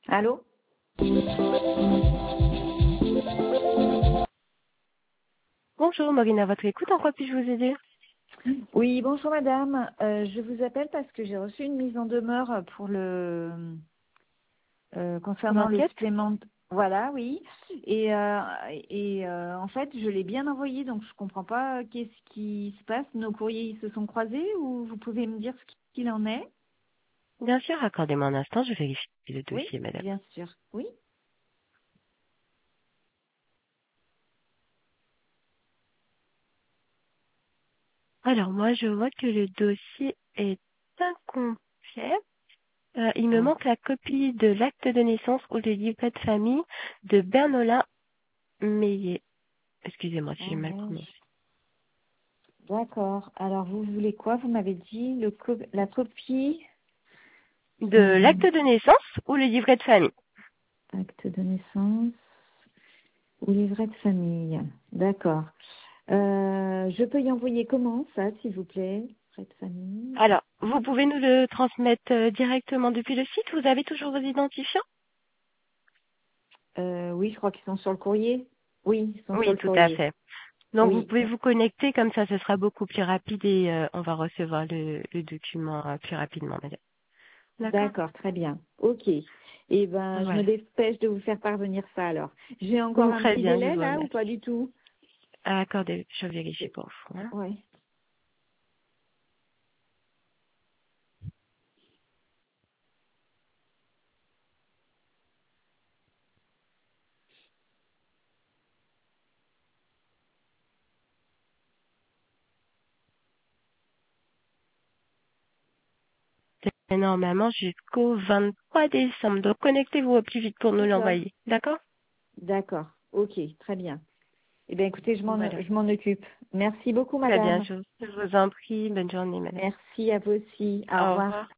Allô? Bonjour, Maureen, à votre écoute, en quoi puis-je vous aider? Oui, bonjour madame. Je vous appelle parce que j'ai reçu une mise en demeure pour le Pour concernant le l'enquête? supplément. Voilà, oui. En fait, je l'ai bien envoyé, donc je comprends pas qu'est-ce qui se passe. Nos courriers ils se sont croisés ou vous pouvez me dire ce qu'il en est? Bien sûr, accordez-moi un instant, je vérifie le Oui, dossier, madame. bien sûr. Oui. Alors, moi, je vois que le dossier est incomplet. Il me Ah, manque la copie de l'acte de naissance ou le livret de famille de Bernolin Meillet. Excusez-moi si ah j'ai mal ouais. prononcé. D'accord. Alors vous voulez quoi? Vous m'avez dit la copie, De euh, l'acte de naissance ou le livret de famille? acte de naissance. Ou livret de famille. D'accord. Je peux y envoyer comment ça, s'il vous plaît? Livret de famille. Alors, vous pouvez nous le transmettre directement depuis le site. Vous avez toujours vos identifiants? Oui, je crois qu'ils sont sur le courrier. Oui, ils sont sur Oui, le tout à courrier. fait. Donc vous Oui. pouvez vous connecter, comme ça ce sera beaucoup plus rapide et on va recevoir le document plus rapidement, madame. D'accord? D'accord, très bien. Ok. Eh ben, je me Voilà. dépêche de vous faire parvenir ça alors. J'ai encore un Très petit bien, je délai vous là ou remercie. pas du tout? Accordez, je vérifie pour vous. Hein. Oui. C'est normalement jusqu'au 23 décembre. Donc connectez-vous au plus vite pour nous D'accord. l'envoyer. D'accord? D'accord. Ok, très bien. Eh bien, écoutez, Voilà. je m'en occupe. Merci beaucoup, Très bien, madame. je vous en prie. Bonne journée, madame. Merci à vous aussi. Au Au revoir. revoir.